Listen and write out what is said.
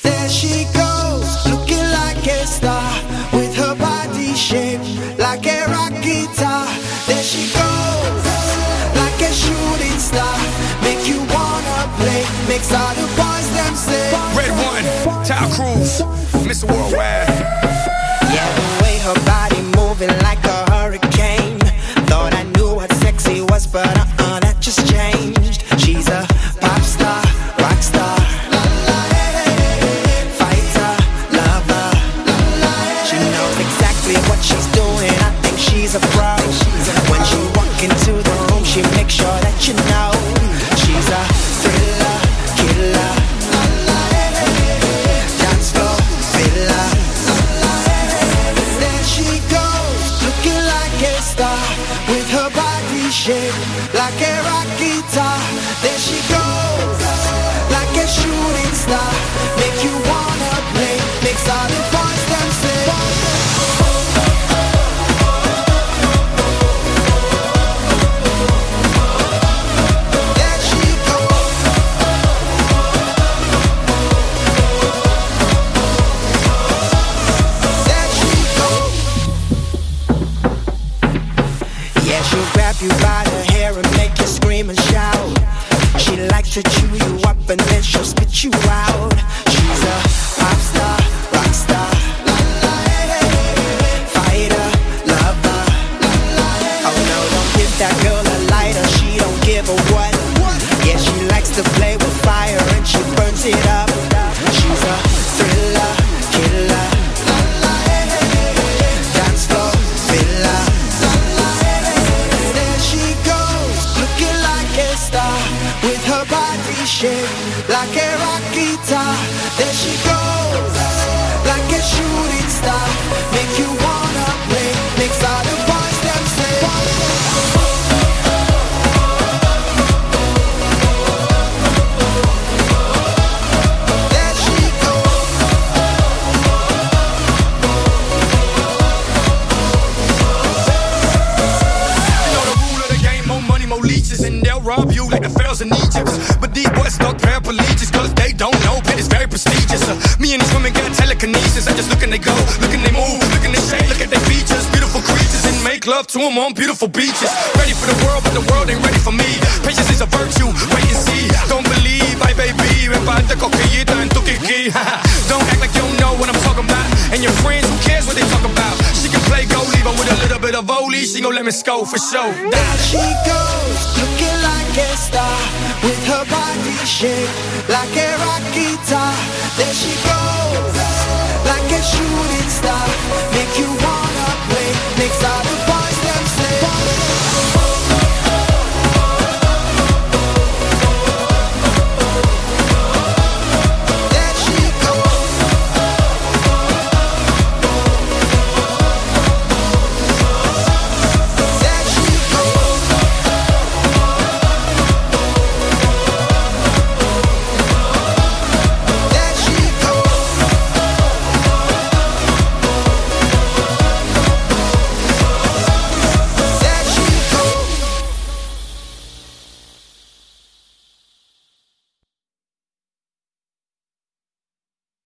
There she goes, looking like a star, with her body shaped like a rock guitar. There she goes, like a shooting star, make you wanna play, makes all the boys them say. Red One, Ty Cruz, Mr. Worldwide. Yeah, the way her body moving like a hurricane. Thought I knew what sexy was, but that just changed. She's a pop star, rock star, fighter, lover. She knows exactly what she's doing. I think she's a pro. When she walk into the room, she makes sure that you know she's a thriller, killer, dance floor filler. There she goes, looking like a star, with her body shaped like a rock guitar. There she goes, like a shooting star, make you wanna play, makes all the boys them say. There she goes. There she goes. Yeah, she'll grab you by the hair and make you scream and shout. She likes to chew you up and then she'll spit you out. She's a pop star, rock star, fighter, lover. Oh no, don't give that girl a lighter, she don't give a what. Yeah, she likes to play with fire and she burns it up. She's a thriller, killer, dance floor filler. There she goes, looking like a star, with her body shaped like a rock guitar. There she goes, like a shooting star, make you wanna play, makes all the boys them say. There she goes. You know the rule of the game, more money, more leeches, and they'll rob you like the pharaohs in Egypt. But these boys stuck paraplegics, cause they don't know, but it's very prestigious. Me and these women got telekinesis, I just look and they go, look and they move, look and they shake, look at their features, beautiful creatures, and make love to them on beautiful beaches. Ready for the world, but the world ain't ready for me. Patience is a virtue, wait and see. Don't believe, ay baby, ven pa' esta coquillita en tu kiki. Don't act like you don't know what I'm talking about. And your friends, who cares what they talk about? She can play goalie, but with a little bit of volley, she gon' let me score for sure. There she goes, looking like a star, with her body shaped like a rock guitar.